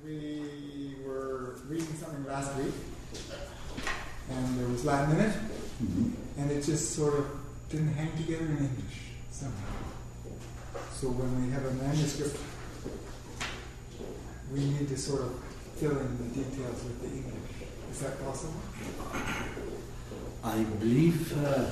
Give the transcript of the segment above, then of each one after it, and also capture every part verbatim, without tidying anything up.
We were reading something last week, and there was Latin in it, mm-hmm. and it just sort of didn't hang together in English somehow. So when we have a manuscript, we need to sort of fill in the details with the English. Is that possible? I believe uh,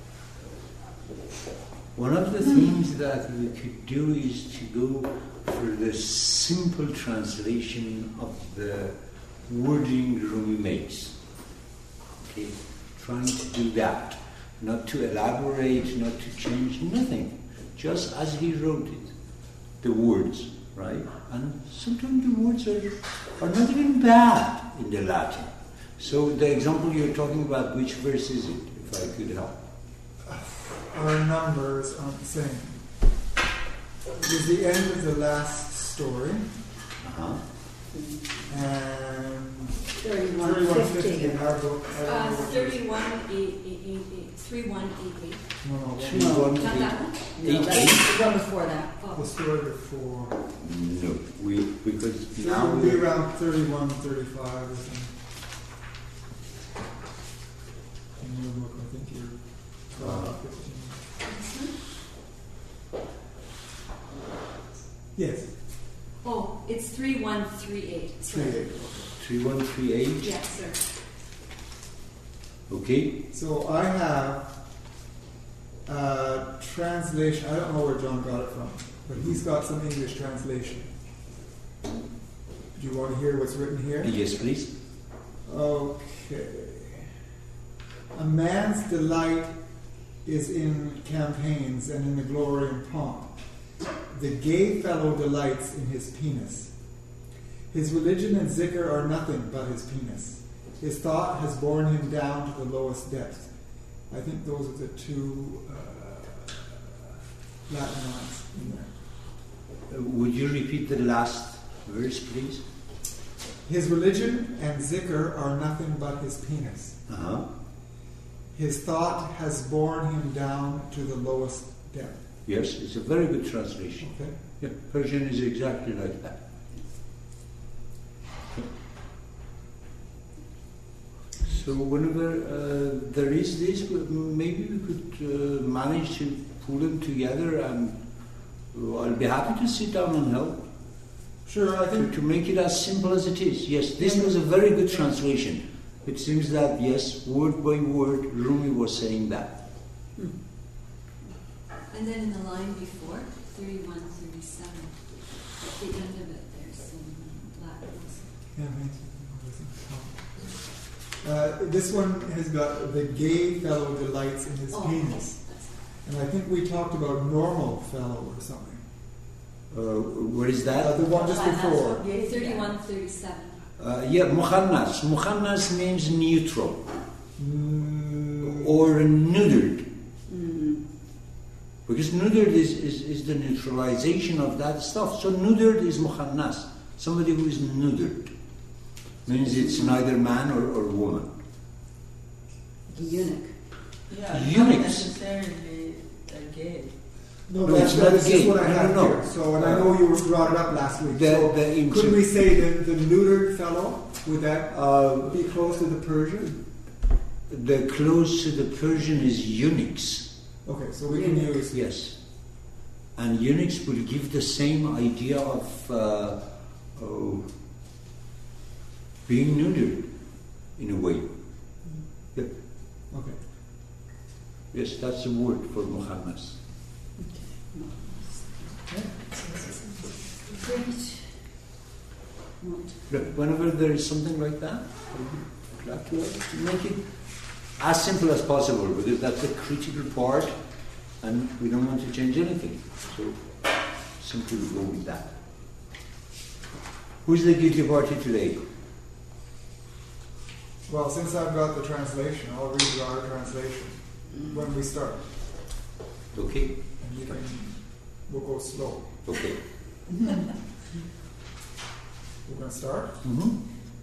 one of the things that we could do is to go for the simple translation of the wording Rumi makes. Okay, trying to do that, not to elaborate, not to change nothing, just as he wrote it, the words, right? And sometimes the words are, are not even bad in the Latin. So the example you're talking about, which verse is it, if I could help? Our numbers aren't the same. It was the end of the last story. Uh-huh. And thirty-one fifty in our book. Uh, thirty-one thirty-one eighty-eight. No, no, thirty-one Not that one? No, that's the one before that. the Oh. story before. No, we because So now it would be we around thirty-one, thirty-five or something. In your book, I think you're twelve, Uh, fifteen. Yes, Oh, it's three one three eight. three eight. three one three eight. Yes, sir. Okay. So I have a translation. I don't know where John got it from, but he's got some English translation. Do you want to hear what's written here? Yes, please. Okay. A man's delight is in campaigns and in the glory and pomp. The gay fellow delights in his penis. His religion and zikr are nothing but his penis. His thought has borne him down to the lowest depths. I think those are the two uh, Latin lines in there. Uh, would you repeat the last verse, please? His religion and zikr are nothing but his penis. Uh-huh. His thought has borne him down to the lowest depth. Yes, it's a very good translation. Okay. Yeah, Persian is exactly like that. So whenever uh, there is this, maybe we could uh, manage to pull them together, and uh, I'll be happy to sit down and help. Sure, I To, think to make it as simple as it is. Yes, this was a very good translation. It seems that, yes, word by word, Rumi was saying that. Hmm. And then in the line before, thirty-one thirty-seven, at the end of it, there's some Latin. Yeah, thanks. Uh, this one has got the gay fellow delights in his Oh, penis. that's And I think we talked about normal fellow or something. Uh, what is Uh, that? the one just before. thirty-one thirty-seven. Uh, yeah, mukhannas. Mukhannas means neutral Mm, or neutered. Mm-hmm. Because neutered is, is, is the neutralization of that stuff. So neutered is mukhannas. Somebody who is neutered. Means it's neither man or, or woman. Eunuch. Yeah, Eunuchs. not necessarily uh, gay. no, No, that's, it's not that's just gay. what I No, have no, no. here. So, and I know you brought it up last week. The- so, the inter- could we say the, the neutered fellow? Would that Uh, be close to the Persian? the close to the Persian is eunuchs. Okay, so we can use. Yes. And eunuchs will give the same idea of uh, oh, being neutered in a way. Yeah. Okay. Yes, that's the word for Muhammas. Great. Look, whenever there is something like that, I'd glad to to make it as simple as possible, because that's a critical part and we don't want to change anything. So simply go with that. Who's the guilty party today? Well, since I've got the translation, I'll read our translation when we start. Okay, And you can, we'll go slow. okay. We're going to start. Mm-hmm.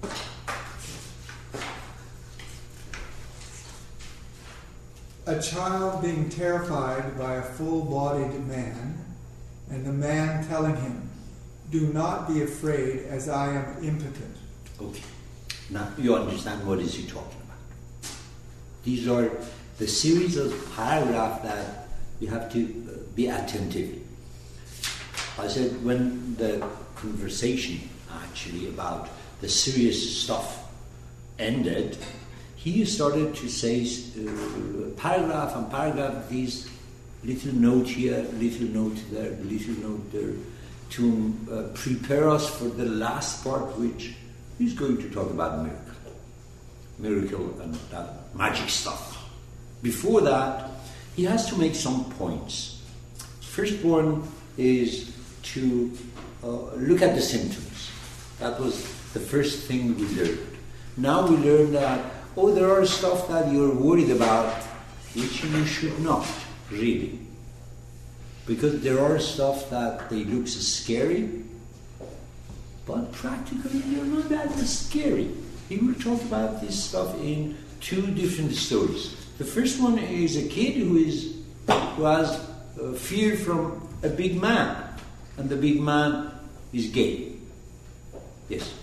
A child being terrified by a full-bodied man, and the man telling him, Do not be afraid, as I am impotent. Okay. Now you understand what is he talking about. These are the series of paragraphs that you have to be attentive. I said when the conversation actually about the serious stuff ended, he started to say uh, paragraph and paragraph, these little note here, little note there, little note there, to uh, prepare us for the last part, which he's going to talk about miracle. Miracle and that magic stuff. Before that, he has to make some points. First one is to uh, look at the symptoms. That was the first thing we learned. Now we learn that, oh, there are stuff that you're worried about, which you should not, really. Because there are stuff that they look so scary, but practically they're not that scary. He will talk about this stuff in two different stories. The first one is a kid who is who has uh, fear from a big man, and the big man is gay. Yes.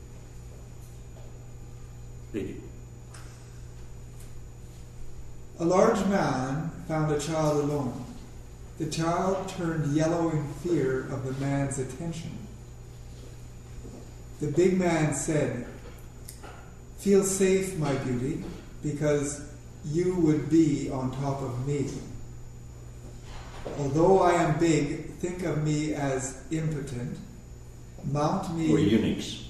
Read it. A large man found a child alone. The child turned yellow in fear of the man's attention. The big man said, "Feel safe, my beauty, because you would be on top of me. Although I am big, think of me as impotent. Mount me..." Or eunuchs.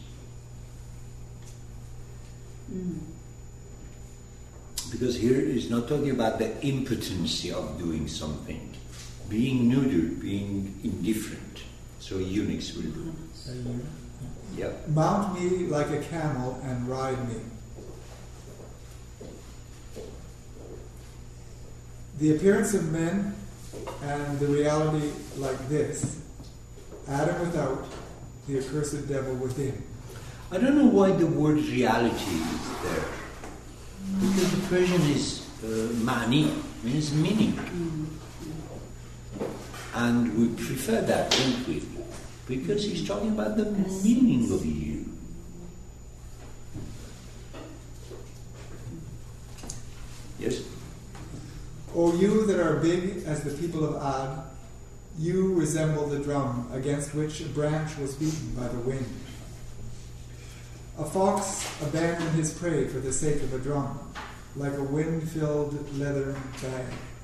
Mm. Because here is not talking about the impotency of doing something, being neutered, being indifferent. So eunuchs will do. Yep. "Mount me like a camel and ride me." The appearance of men and the reality like this: Adam without, the accursed devil within. I don't know why the word reality is there. Because the Persian is uh, mani, means meaning. And we prefer that, don't we? Because he's talking about the meaning of you. Yes? O you that are big as the people of Ad, you resemble the drum against which a branch was beaten by the wind. A fox abandoned his prey for the sake of a drum, like a wind-filled leathern bag.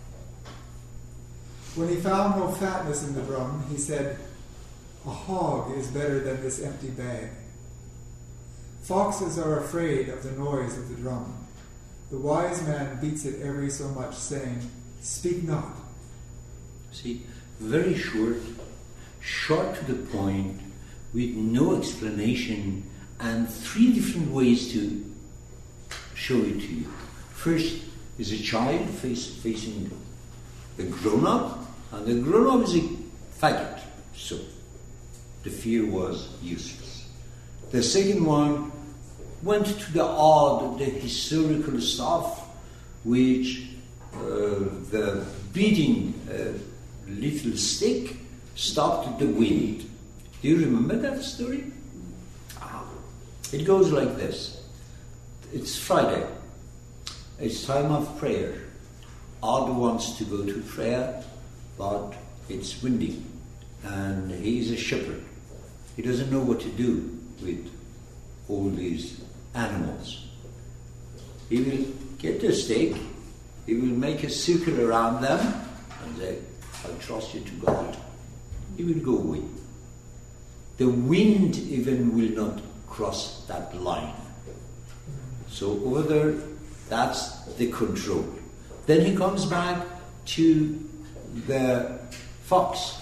When he found no fatness in the drum, he said, "A hog is better than this empty bag." Foxes are afraid of the noise of the drum. The wise man beats it every so much, saying, "Speak not." See, very short, short to the point, with no explanation, and three different ways to show it to you. First is a child face, facing a grown-up, and the grown-up is a faggot. So, the fear was useless. The second one went to the odd, the historical stuff, which uh, the beating a little stick stopped the wind. Do you remember that story? Ah. It goes like this. It's Friday. It's time of prayer. Odd wants to go to prayer, but it's windy, and he's a shepherd. He doesn't know what to do with all these animals. He will get the stake, he will make a circle around them, and say, "I trust you to God." He will go away. The wind even will not cross that line. So over there, that's the control. Then he comes back to the fox.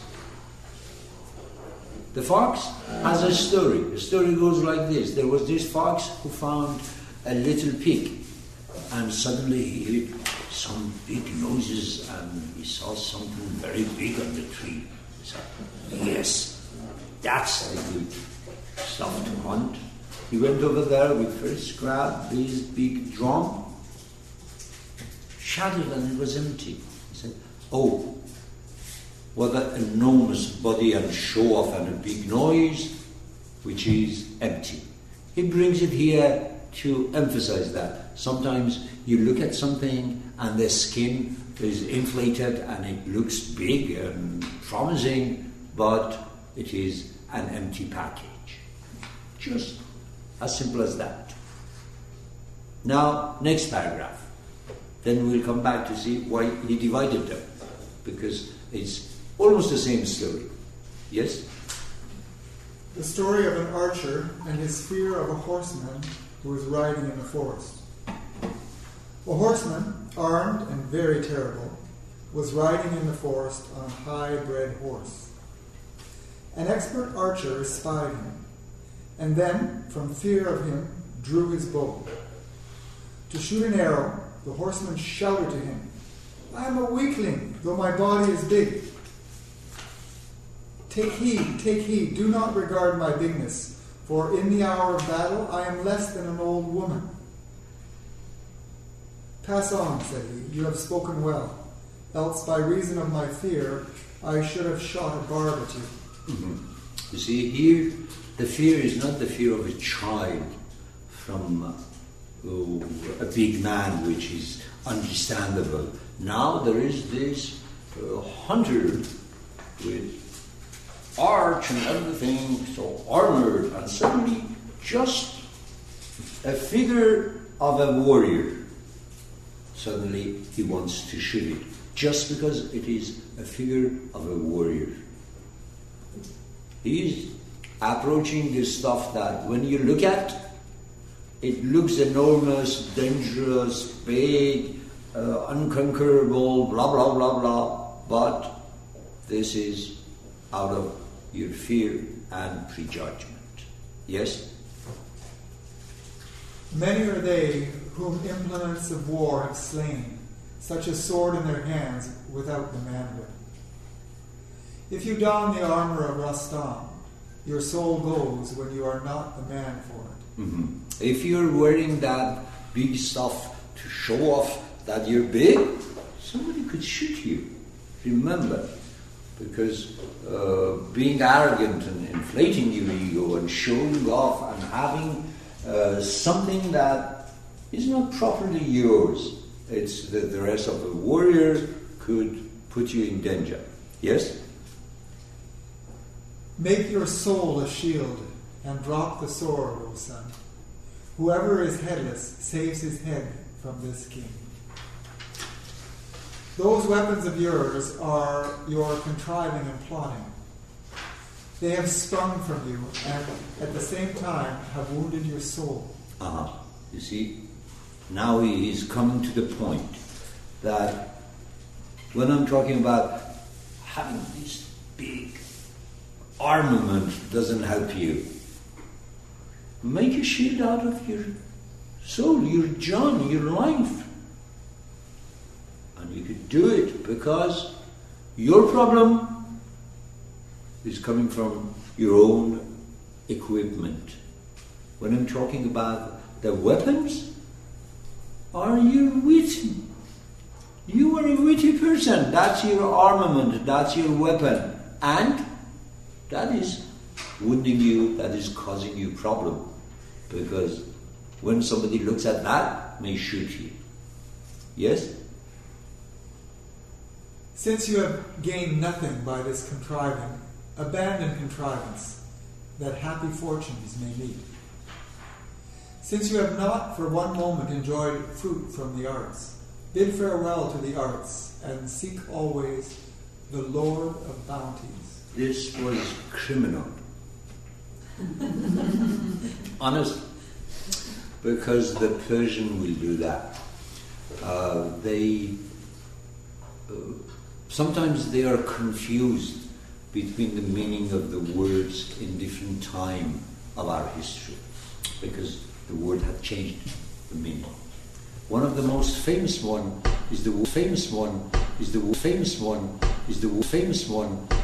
The fox has a story. The story goes like this. There was this fox who found a little pig, and suddenly he heard some big noises, and he saw something very big on the tree. He said, "Yes, that's the good stuff to hunt." He went over there, we first grabbed this big drum, shut it, and it was empty. He said, "Oh, with an enormous body and show off and a big noise, which is empty. He brings it here to emphasize that. Sometimes you look at something and the skin is inflated and it looks big and promising, but it is an empty package. Just as simple as that. Now, next paragraph. Then we'll come back to see why he divided them, because it's almost the same story. Yes? The story of an archer and his fear of a horseman who was riding in the forest. A horseman, armed and very terrible, was riding in the forest on a high-bred horse. An expert archer espied him, and then, from fear of him, drew his bow. To shoot an arrow, the horseman shouted to him, "I am a weakling, though my body is big. Take heed, take heed, do not regard my bigness, for in the hour of battle I am less than an old woman." "Pass on," said he, "you have spoken well, else by reason of my fear I should have shot a barb at you." Mm-hmm. You see, here the fear is not the fear of a child from uh, oh, a big man, which is understandable. Now there is this uh, hunter with arch and everything, so armored, and suddenly just a figure of a warrior. Suddenly he wants to shoot it, just because it is a figure of a warrior. He is approaching this stuff that when you look at, it looks enormous, dangerous, big, uh, unconquerable, blah, blah, blah, blah, but this is out of your fear and prejudgment. Yes? Many are they whom implements of war have slain, such a sword in their hands without the manhood. If you don the armor of Rastam, your soul goes when you are not the man for it. Mm-hmm. If you're wearing that big stuff to show off that you're big, somebody could shoot you. Remember, because uh, being arrogant and inflating your ego and showing off and having uh, something that is not properly yours, it's the, the rest of the warrior could put you in danger. Yes? Make your soul a shield and drop the sword, O son. Whoever is headless saves his head from this king. Those weapons of yours are your contriving and plotting. They have sprung from you and at the same time have wounded your soul. Uh-huh. You see, now he is coming to the point that when I'm talking about having this big armament doesn't help you. Make a shield out of your soul, your John, your life. And you could do it because your problem is coming from your own equipment. When I'm talking about the weapons, are you witty? You are a witty person. That's your armament, that's your weapon. And that is wounding you, that is causing you problem. Because when somebody looks at that, may shoot you. Yes? Since you have gained nothing by this contriving, abandon contrivance, that happy fortunes may meet. Since you have not for one moment enjoyed fruit from the arts, bid farewell to the arts, and seek always the Lord of bounties. This was criminal. Honest. Because the Persian will do that. Uh, they uh, sometimes they are confused between the meaning of the words in different time of our history, because the word had changed the meaning. One of the most famous one is the famous one is the famous one is the famous one